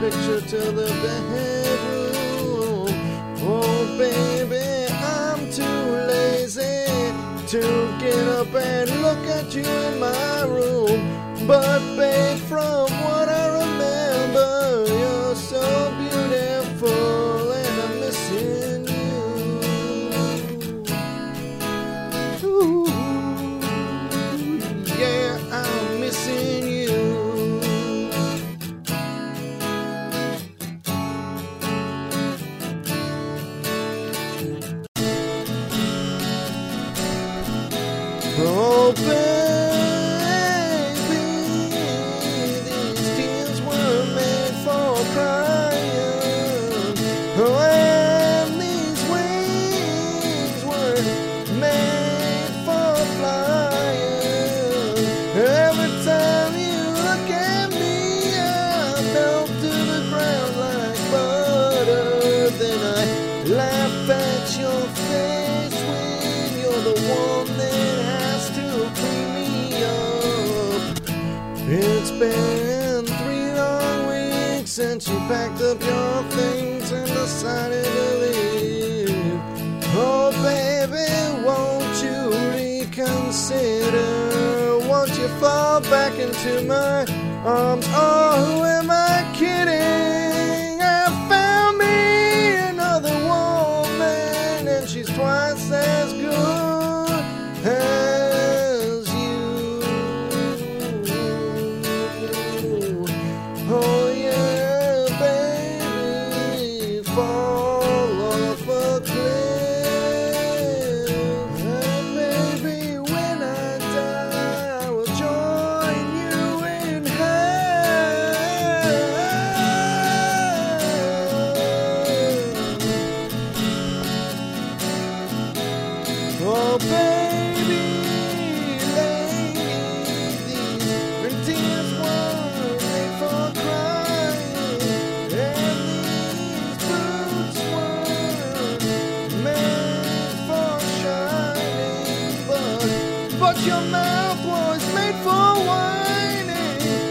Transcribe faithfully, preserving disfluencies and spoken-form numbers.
picture to the bedroom. Oh baby, I'm too lazy to get up and look at you in my room. But babe, from what I remember, you're so beautiful and I'm missing you. Ooh, yeah, I'm missing you. Oh baby, these tears were made for crying. Oh, and these wings were made for flying. Every time you look at me, I melt to the ground like butter. Then I laugh at your face when you're the one that it's been three long weeks since you packed up your things and decided to leave. Oh baby, won't you reconsider? Won't you fall back into my arms? Oh, who am I kidding? I found me another woman and she's twice as good as oh yeah, baby, fall off a cliff. And baby, when I die, I will join you in hell. Oh baby, lady, these tears were made for crying, and these boots were made for shining, but, but your mouth was made for whining.